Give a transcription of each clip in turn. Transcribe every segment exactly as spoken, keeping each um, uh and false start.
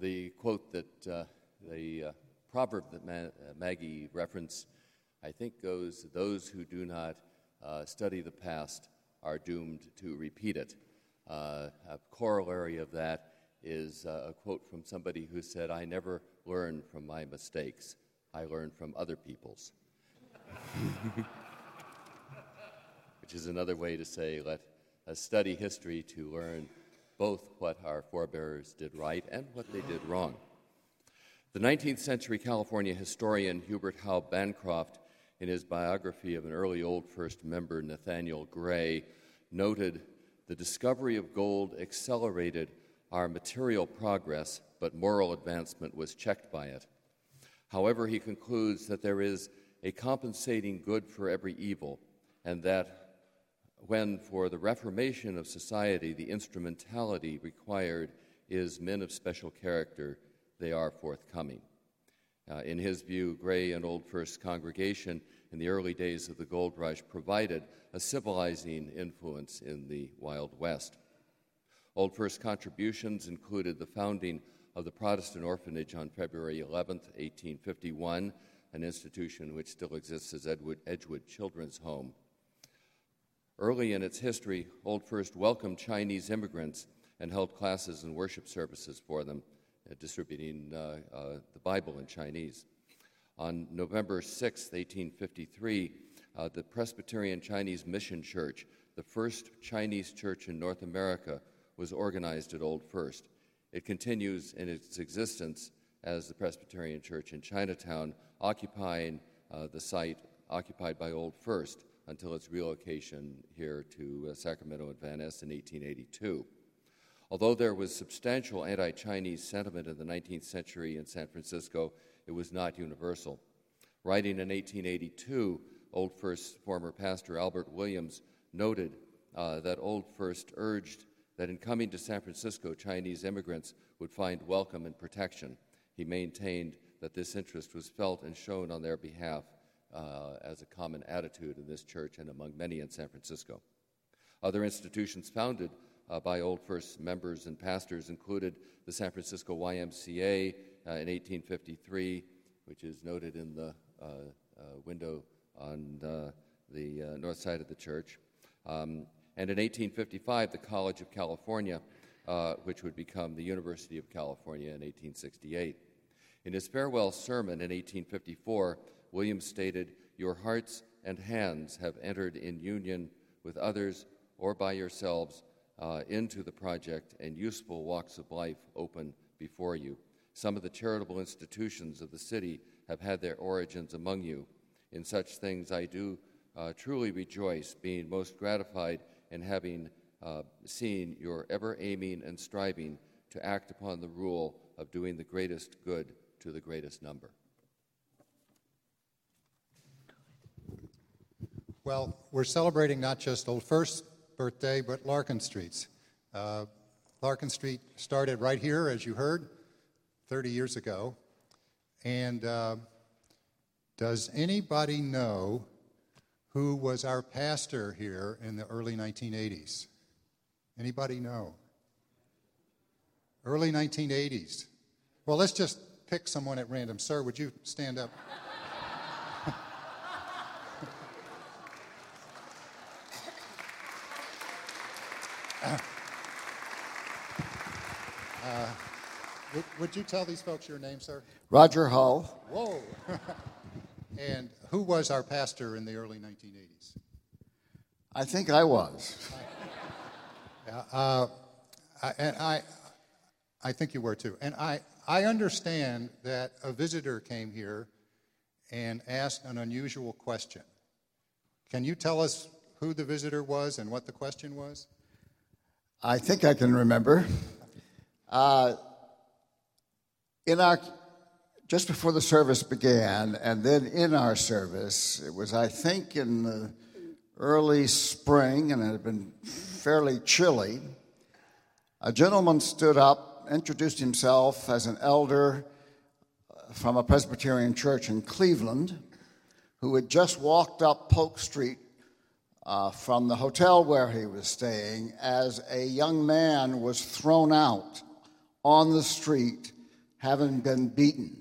the quote that uh, the uh, proverb that Ma- uh, Maggie referenced, I think, goes, those who do not uh, study the past are doomed to repeat it. Uh, a corollary of that is uh, a quote from somebody who said, I never learn from my mistakes, I learn from other people's. Which is another way to say, let us study history to learn both what our forebears did right and what they did wrong. The nineteenth century California historian Hubert Howe Bancroft, in his biography of an early Old First member, Nathaniel Gray, noted, the discovery of gold accelerated our material progress, but moral advancement was checked by it. However, he concludes that there is a compensating good for every evil, and that when for the reformation of society the instrumentality required is men of special character, they are forthcoming. Uh, in his view, Gray and Old First congregation in the early days of the gold rush provided a civilizing influence in the Wild West. Old First contributions included the founding of the Protestant Orphanage on February eleventh, eighteen fifty-one, an institution which still exists as Edgewood, Edgewood Children's Home. Early in its history, Old First welcomed Chinese immigrants and held classes and worship services for them, uh, distributing uh, uh, the Bible in Chinese. On November sixth, eighteen fifty-three, uh, the Presbyterian Chinese Mission Church, the first Chinese church in North America, was organized at Old First. It continues in its existence as the Presbyterian Church in Chinatown, occupying uh, the site occupied by Old First until its relocation here to uh, Sacramento and Van Ness in eighteen eighty-two. Although there was substantial anti-Chinese sentiment in the nineteenth century in San Francisco, it was not universal. Writing in eighteen eighty-two, Old First former pastor Albert Williams noted uh, that Old First urged that in coming to San Francisco, Chinese immigrants would find welcome and protection. He maintained that this interest was felt and shown on their behalf uh, as a common attitude in this church and among many in San Francisco. Other institutions founded uh, by Old First members and pastors included the San Francisco Y M C A uh, in eighteen fifty-three, which is noted in the uh, uh, window on uh, the uh, north side of the church. Um, and in eighteen fifty-five, the College of California, uh, which would become the University of California in eighteen sixty-eight. In his farewell sermon in eighteen fifty-four, Williams stated, "Your hearts and hands have entered in union with others or by yourselves uh, into the project, and useful walks of life open before you. Some of the charitable institutions of the city have had their origins among you. In such things I do uh, truly rejoice, being most gratified in having uh, seen your ever aiming and striving to act upon the rule of doing the greatest good to the greatest number." Well, we're celebrating not just Old First's birthday, but Larkin Street's. Uh, Larkin Street started right here, as you heard, thirty years ago. And uh, does anybody know who was our pastor here in the early nineteen eighties? Anybody know? Early nineteen eighties. Well, let's just pick someone at random. Sir, would you stand up? Uh, would, would you tell these folks your name, sir? Roger Hull. Whoa. And who was our pastor in the early nineteen eighties? I think I was. Uh, uh, I, and I, I think you were too. And I, I understand that a visitor came here and asked an unusual question. Can you tell us who the visitor was and what the question was? I think I can remember. Uh, in our, just before the service began, and then in our service, it was, I think, in the early spring, and it had been fairly chilly, a gentleman stood up, introduced himself as an elder from a Presbyterian church in Cleveland, who had just walked up Polk Street uh, from the hotel where he was staying as a young man was thrown out on the street having been beaten.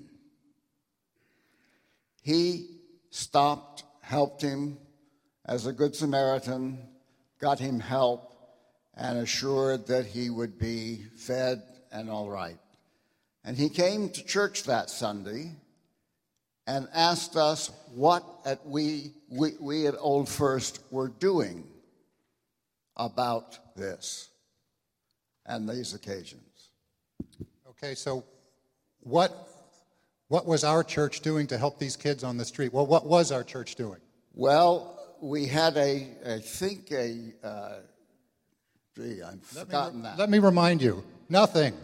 He stopped, helped him as a good Samaritan, got him help, and assured that he would be fed and all right. And he came to church that Sunday and asked us what at we, we, we at Old First were doing about this and these occasions. Okay, so what what was our church doing to help these kids on the street? Well, what was our church doing? Well, we had a, I think a, uh, gee, I've Let forgotten me, that. Let me remind you, nothing.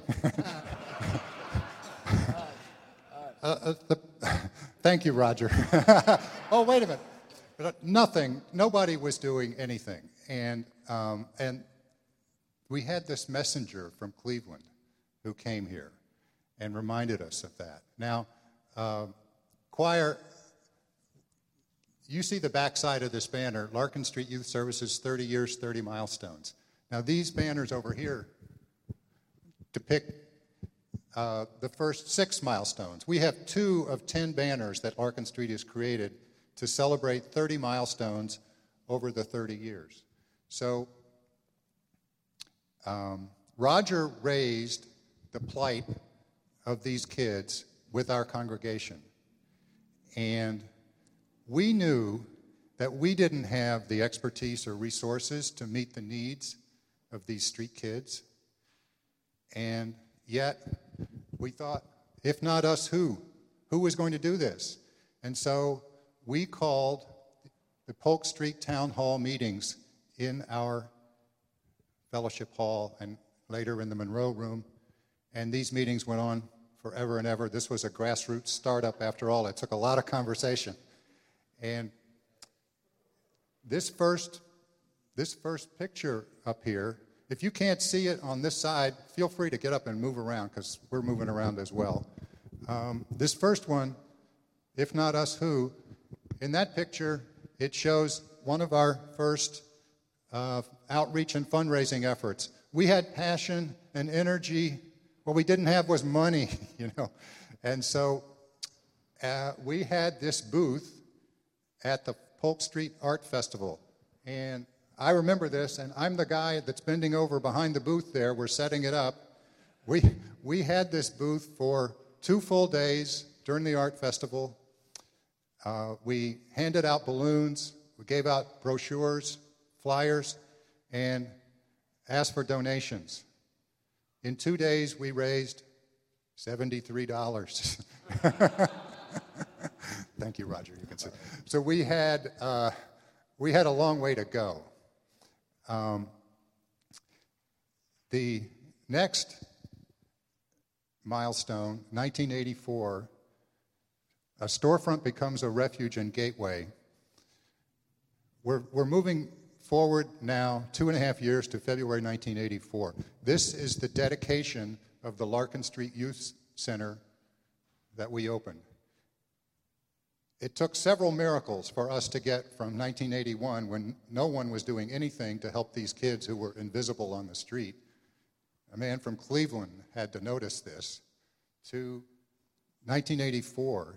uh, uh, the, thank you, Roger. Oh, wait a minute. But nothing, nobody was doing anything. And um, and we had this messenger from Cleveland who came here and reminded us of that. Now, uh, choir, you see the backside of this banner, Larkin Street Youth Services, thirty years, thirty milestones. Now, these banners over here depict uh, the first six milestones. We have two of ten banners that Larkin Street has created to celebrate thirty milestones over the thirty years. So, um, Roger raised the plight of these kids with our congregation. And we knew that we didn't have the expertise or resources to meet the needs of these street kids. And yet, we thought, if not us, who? Who was going to do this? And so we called the Polk Street Town Hall meetings in our fellowship hall and later in the Monroe Room. And these meetings went on forever and ever. This was a grassroots startup after all. It took a lot of conversation. And this first, this first picture up here, if you can't see it on this side, feel free to get up and move around because we're moving around as well. Um, this first one, if not us, who? In that picture, it shows one of our first uh, outreach and fundraising efforts. We had passion and energy. What we didn't have was money, you know. And so uh, we had this booth at the Polk Street Art Festival. And I remember this, and I'm the guy that's bending over behind the booth there. We're setting it up. We, we had this booth for two full days during the art festival. Uh, we handed out balloons. We gave out brochures, flyers, and asked for donations. In two days, we raised seventy-three dollars. Thank you, Roger. You can see. So we had uh, we had a long way to go. Um, the next milestone, nineteen eighty-four, a storefront becomes a refuge and gateway. We're we're moving forward now two and a half years to February nineteen eighty-four. This is the dedication of the Larkin Street Youth Center that we opened. It took several miracles for us to get from nineteen eighty-one, when no one was doing anything to help these kids who were invisible on the street. A man from Cleveland had to notice this, to nineteen eighty-four.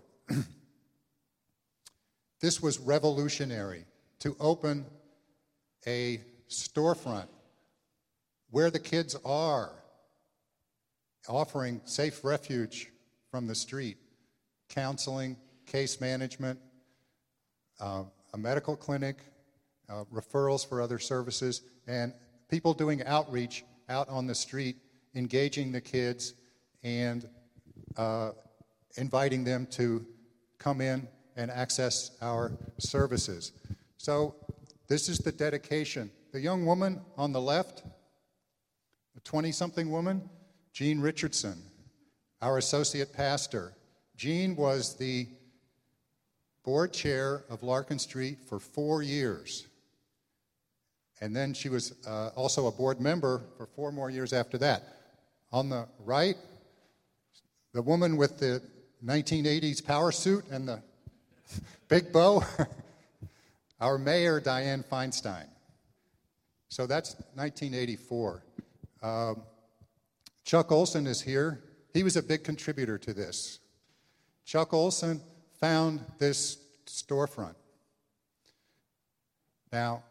This was revolutionary, to open a storefront where the kids are, offering safe refuge from the street, counseling, case management, uh, a medical clinic, uh, referrals for other services, and people doing outreach out on the street, engaging the kids and uh, inviting them to come in and access our services. So this is the dedication. The young woman on the left, a twenty-something woman, Jean Richardson, our associate pastor. Jean was the board chair of Larkin Street for four years. And then she was uh, also a board member for four more years after that. On the right, the woman with the nineteen eighties power suit and the big bow, our mayor, Diane Feinstein. So that's nineteen eighty-four. Um, Chuck Olson is here, he was a big contributor to this. Chuck Olson found this storefront. Now,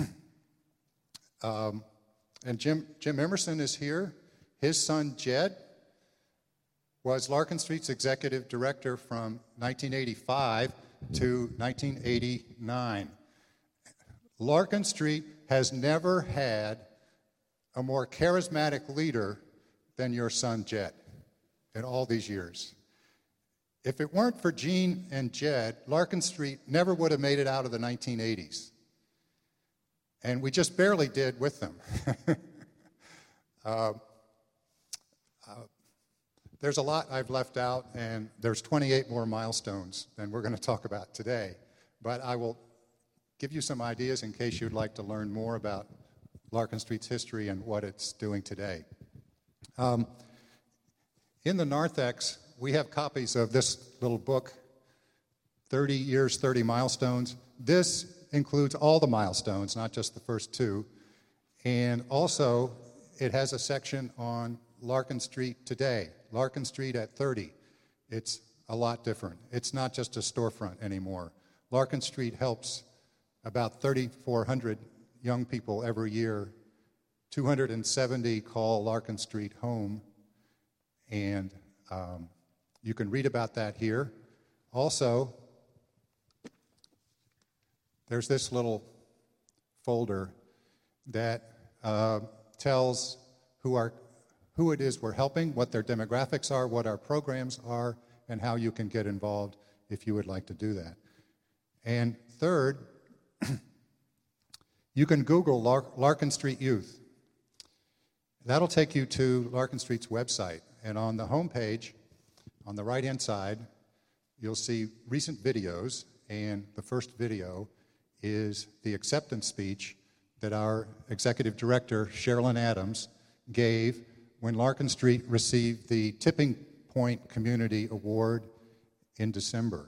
um, and Jim, Jim Emerson is here. His son, Jed, was Larkin Street's executive director from nineteen eighty-five to nineteen eighty-nine. Larkin Street has never had a more charismatic leader than your son, Jed, in all these years. If it weren't for Gene and Jed, Larkin Street never would have made it out of the nineteen eighties. And we just barely did with them. uh, uh, there's a lot I've left out, and there's twenty-eight more milestones than we're going to talk about today. But I will give you some ideas in case you'd like to learn more about Larkin Street's history and what it's doing today. Um, in the narthex, we have copies of this little book, thirty years, thirty milestones. This includes all the milestones, not just the first two. And also, it has a section on Larkin Street today, Larkin Street at thirty. It's a lot different. It's not just a storefront anymore. Larkin Street helps about thirty-four hundred young people every year. two hundred seventy call Larkin Street home, and um, you can read about that here. Also, there's this little folder that uh, tells who, are, who it is we're helping, what their demographics are, what our programs are, and how you can get involved if you would like to do that. And third, you can Google Lark- Larkin Street Youth. That'll take you to Larkin Street's website. And on the homepage, on the right-hand side, you'll see recent videos. And the first video is the acceptance speech that our executive director, Sherilyn Adams, gave when Larkin Street received the Tipping Point Community Award in December.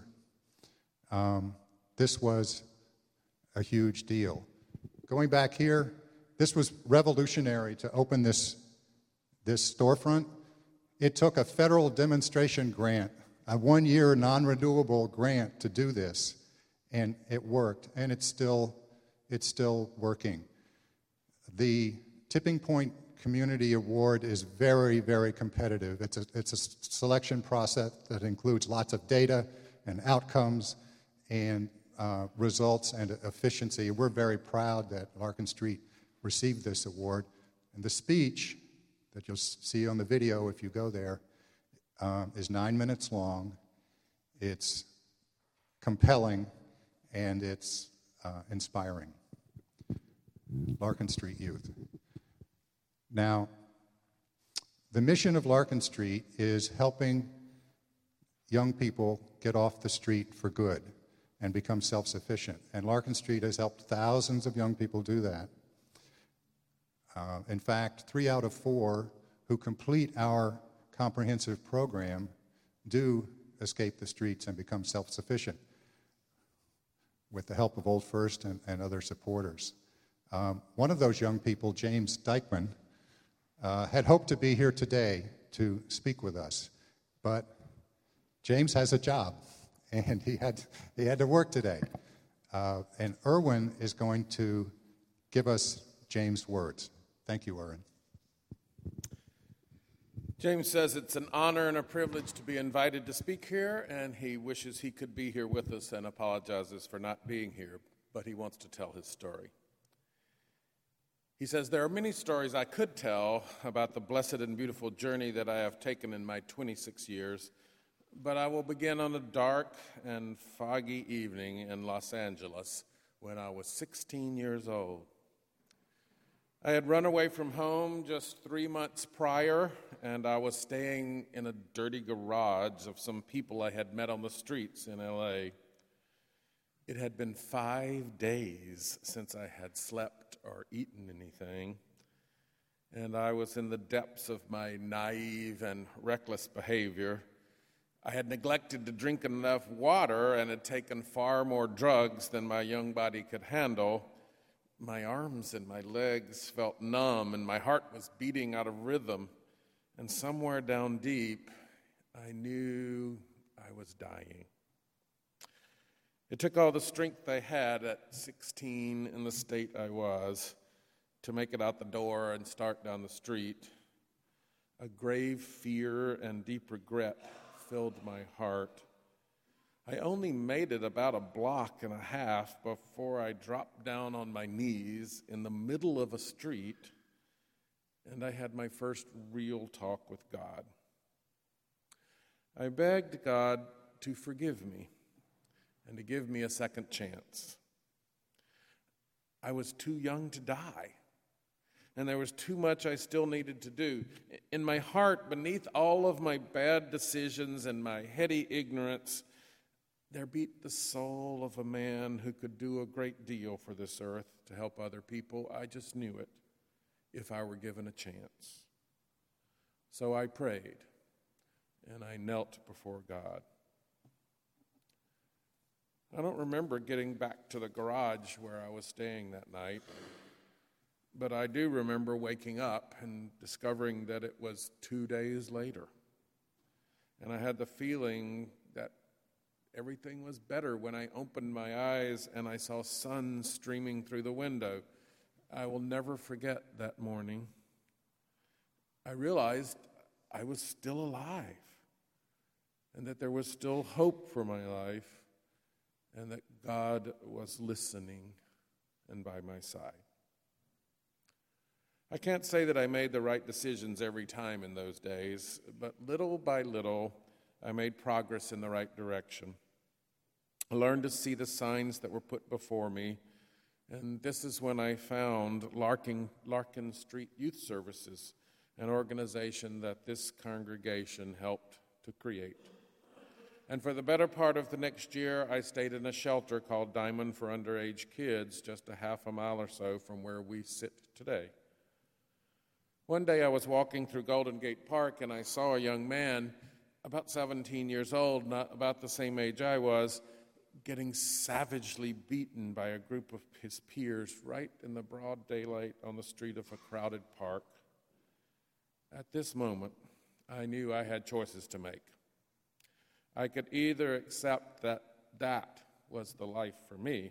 Um, this was a huge deal. Going back here, this was revolutionary to open this, this storefront. It took a federal demonstration grant, a one-year non-renewable grant to do this, and it worked, and it's still, it's still working. The Tipping Point Community Award is very, very competitive. It's a, it's a selection process that includes lots of data and outcomes and uh, results and efficiency. We're very proud that Larkin Street received this award. And the speech that you'll see on the video if you go there um, is nine minutes long. It's compelling, and it's uh, inspiring. Larkin Street Youth. Now, the mission of Larkin Street is helping young people get off the street for good and become self-sufficient. And Larkin Street has helped thousands of young people do that. Uh, in fact, three out of four who complete our comprehensive program do escape the streets and become self-sufficient with the help of Old First and, and other supporters. Um, one of those young people, James Dykeman, uh, had hoped to be here today to speak with us, but James has a job, and he had, he had to work today. Uh, and Erwin is going to give us James' words. Thank you, Erwin. James says it's an honor and a privilege to be invited to speak here, and he wishes he could be here with us and apologizes for not being here, but he wants to tell his story. He says, there are many stories I could tell about the blessed and beautiful journey that I have taken in my twenty-six years, but I will begin on a dark and foggy evening in Los Angeles when I was sixteen years old. I had run away from home just three months prior, and I was staying in a dirty garage of some people I had met on the streets in L A. It had been five days since I had slept or eaten anything, and I was in the depths of my naive and reckless behavior. I had neglected to drink enough water and had taken far more drugs than my young body could handle. My arms and my legs felt numb, and my heart was beating out of rhythm. And somewhere down deep, I knew I was dying. It took all the strength I had at sixteen in the state I was to make it out the door and start down the street. A grave fear and deep regret filled my heart. I only made it about a block and a half before I dropped down on my knees in the middle of a street, and I had my first real talk with God. I begged God to forgive me and to give me a second chance. I was too young to die, and there was too much I still needed to do. In my heart, beneath all of my bad decisions and my heady ignorance, there beat the soul of a man who could do a great deal for this earth to help other people. I just knew it if I were given a chance. So I prayed, and I knelt before God. I don't remember getting back to the garage where I was staying that night, but I do remember waking up and discovering that it was two days later. And I had the feeling that everything was better when I opened my eyes and I saw sun streaming through the window. I will never forget that morning. I realized I was still alive and that there was still hope for my life and that God was listening and by my side. I can't say that I made the right decisions every time in those days, but little by little, I made progress in the right direction. I learned to see the signs that were put before me, and this is when I found Larkin, Larkin Street Youth Services, an organization that this congregation helped to create. And for the better part of the next year, I stayed in a shelter called Diamond for Underage Kids, just a half a mile or so from where we sit today. One day I was walking through Golden Gate Park, and I saw a young man, about seventeen years old, not about the same age I was, getting savagely beaten by a group of his peers right in the broad daylight on the street of a crowded park. At this moment, I knew I had choices to make. I could either accept that that was the life for me,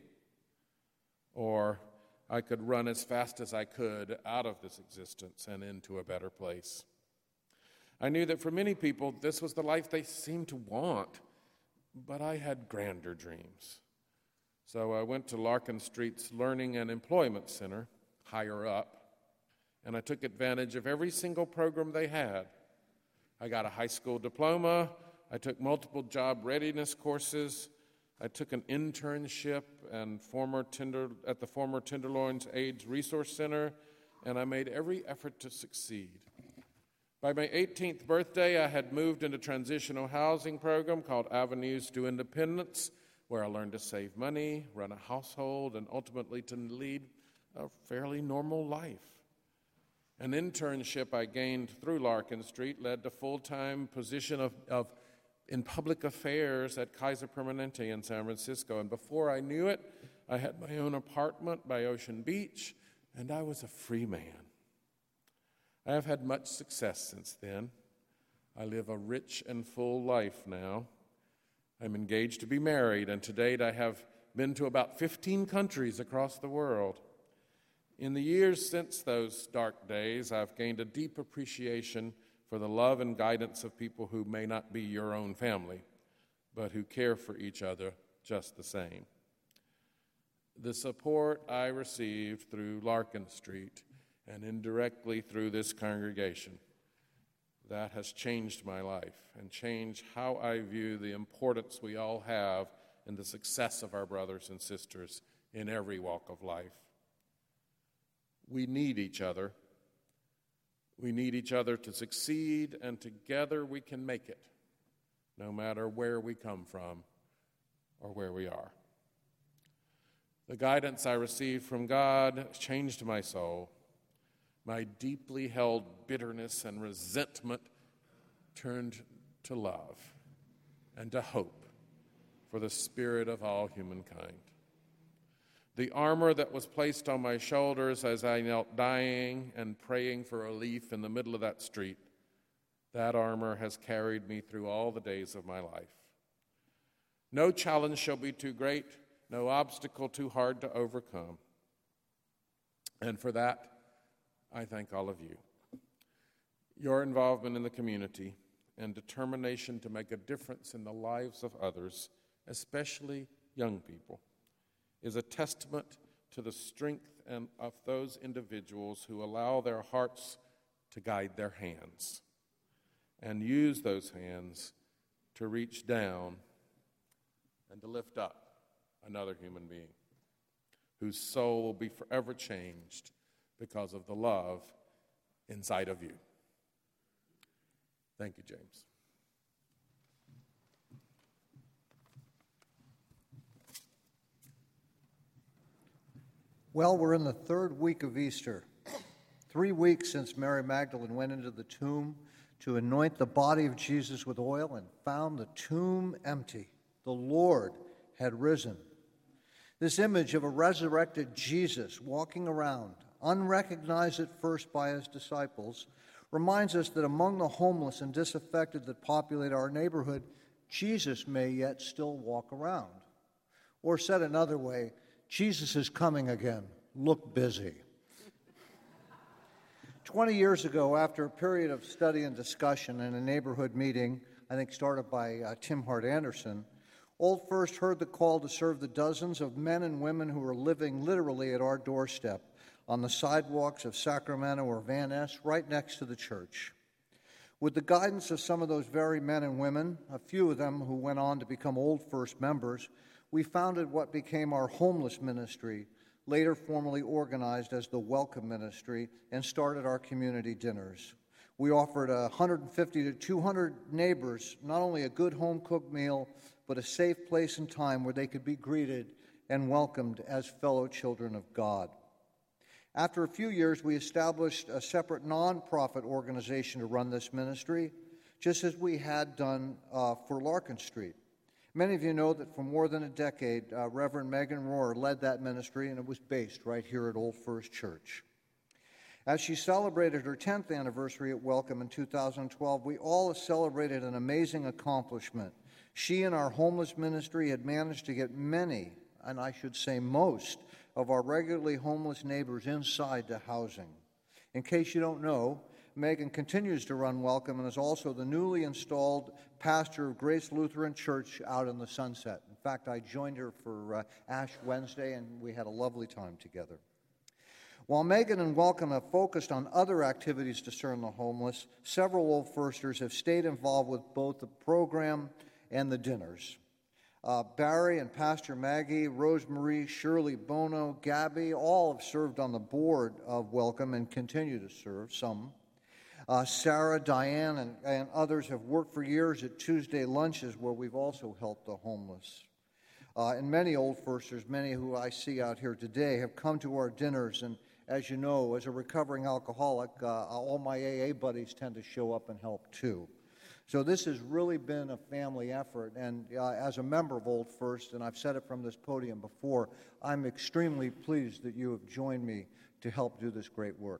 or I could run as fast as I could out of this existence and into a better place. I knew that for many people, this was the life they seemed to want, but I had grander dreams. So I went to Larkin Street's Learning and Employment Center, higher up, and I took advantage of every single program they had. I got a high school diploma. I took multiple job readiness courses. I took an internship and former tender, at the former Tenderloins AIDS Resource Center, and I made every effort to succeed. By my eighteenth birthday, I had moved into a transitional housing program called Avenues to Independence, where I learned to save money, run a household, and ultimately to lead a fairly normal life. An internship I gained through Larkin Street led to full-time position of, of in public affairs at Kaiser Permanente in San Francisco. And before I knew it, I had my own apartment by Ocean Beach, and I was a free man. I have had much success since then. I live a rich and full life now. I'm engaged to be married, and to date I have been to about fifteen countries across the world. In the years since those dark days, I've gained a deep appreciation for the love and guidance of people who may not be your own family, but who care for each other just the same. The support I received through Larkin Street and indirectly through this congregation, that has changed my life and changed how I view the importance we all have in the success of our brothers and sisters in every walk of life. We need each other. We need each other to succeed, and together we can make it, no matter where we come from or where we are. The guidance I received from God changed my soul. My deeply held bitterness and resentment turned to love and to hope for the spirit of all humankind. The armor that was placed on my shoulders as I knelt dying and praying for relief in the middle of that street That armor has carried me through all the days of my life. No challenge shall be too great, no obstacle too hard to overcome. And for that, I thank all of you. Your involvement in the community and determination to make a difference in the lives of others, especially young people, is a testament to the strength and of those individuals who allow their hearts to guide their hands and use those hands to reach down and to lift up another human being whose soul will be forever changed because of the love inside of you. Thank you, James. Well, we're in the third week of Easter, three weeks since Mary Magdalene went into the tomb to anoint the body of Jesus with oil and found the tomb empty. The Lord had risen. This image of a resurrected Jesus walking around, unrecognized at first by his disciples, reminds us that among the homeless and disaffected that populate our neighborhood, Jesus may yet still walk around. Or said another way, Jesus is coming again. Look busy. Twenty years ago, after a period of study and discussion in a neighborhood meeting, I think started by uh, Tim Hart Anderson, Old First heard the call to serve the dozens of men and women who are living literally at our doorstep on the sidewalks of Sacramento or Van Ness, right next to the church. With the guidance of some of those very men and women, a few of them who went on to become Old First members, we founded what became our homeless ministry, later formally organized as the Welcome Ministry, and started our community dinners. We offered one hundred fifty to two hundred neighbors not only a good home-cooked meal, but a safe place and time where they could be greeted and welcomed as fellow children of God. After a few years, we established a separate nonprofit organization to run this ministry, just as we had done uh, for Larkin Street. Many of you know that for more than a decade, uh, Reverend Megan Rohr led that ministry, and it was based right here at Old First Church. As she celebrated her tenth anniversary at Welcome in two thousand twelve, we all celebrated an amazing accomplishment. She and our homeless ministry had managed to get many, and I should say most, of our regularly homeless neighbors inside to housing. In case you don't know, Megan continues to run Welcome and is also the newly installed pastor of Grace Lutheran Church out in the Sunset. In fact, I joined her for uh, Ash Wednesday, and we had a lovely time together. While Megan and Welcome have focused on other activities to serve the homeless, several Old Firsters have stayed involved with both the program and the dinners. Uh, Barry and Pastor Maggie, Rosemarie, Shirley Bono, Gabby, all have served on the board of Welcome and continue to serve, some. Uh, Sarah, Diane, and, and others have worked for years at Tuesday lunches where we've also helped the homeless. Uh, and many Old Firsters, many who I see out here today, have come to our dinners. And as you know, as a recovering alcoholic, uh, all my A A buddies tend to show up and help too. So this has really been a family effort, and uh, as a member of Old First, and I've said it from this podium before, I'm extremely pleased that you have joined me to help do this great work.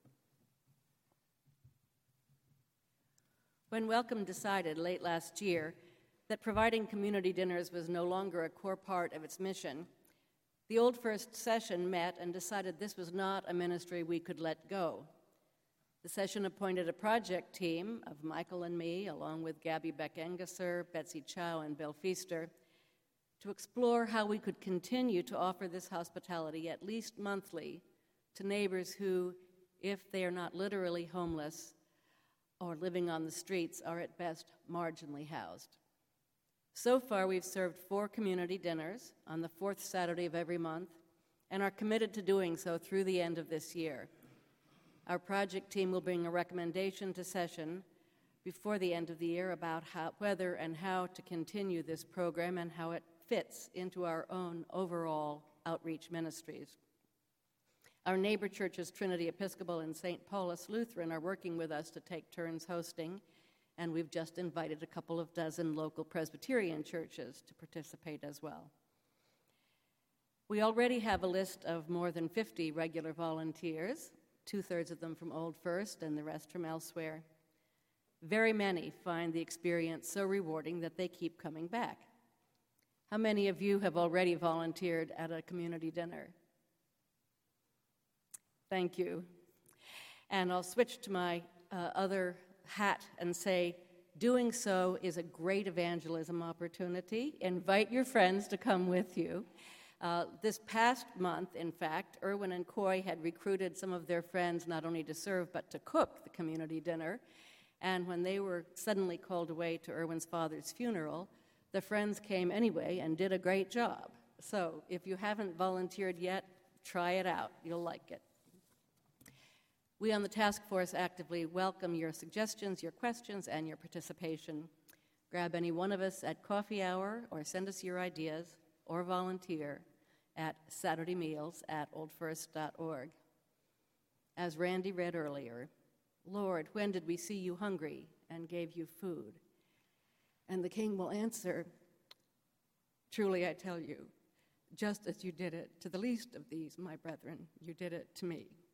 When Welcome decided late last year that providing community dinners was no longer a core part of its mission, the Old First session met and decided this was not a ministry we could let go. The session appointed a project team of Michael and me, along with Gabby Beck-Engesser, Betsy Chow, and Bill Feaster, to explore how we could continue to offer this hospitality at least monthly to neighbors who, if they are not literally homeless or living on the streets, are at best marginally housed. So far, we've served four community dinners on the fourth Saturday of every month and are committed to doing so through the end of this year. Our project team will bring a recommendation to session before the end of the year about how, whether and how to continue this program and how it fits into our own overall outreach ministries. Our neighbor churches, Trinity Episcopal and Saint Paulus Lutheran, are working with us to take turns hosting, and we've just invited a couple of dozen local Presbyterian churches to participate as well. We already have a list of more than fifty regular volunteers, two-thirds of them from Old First and the rest from elsewhere. Very many find the experience so rewarding that they keep coming back. How many of you have already volunteered at a community dinner? Thank you. And I'll switch to my uh, other hat and say, doing so is a great evangelism opportunity. Invite your friends to come with you. Uh, this past month, in fact, Irwin and Coy had recruited some of their friends not only to serve but to cook the community dinner. And when they were suddenly called away to Irwin's father's funeral, the friends came anyway and did a great job. So if you haven't volunteered yet, try it out. You'll like it. We on the task force actively welcome your suggestions, your questions, and your participation. Grab any one of us at coffee hour or send us your ideas or volunteer at Saturday Meals at old first dot org. As Randy read earlier, Lord, when did we see you hungry and gave you food? And the King will answer, truly I tell you, just as you did it to the least of these, my brethren, you did it to me.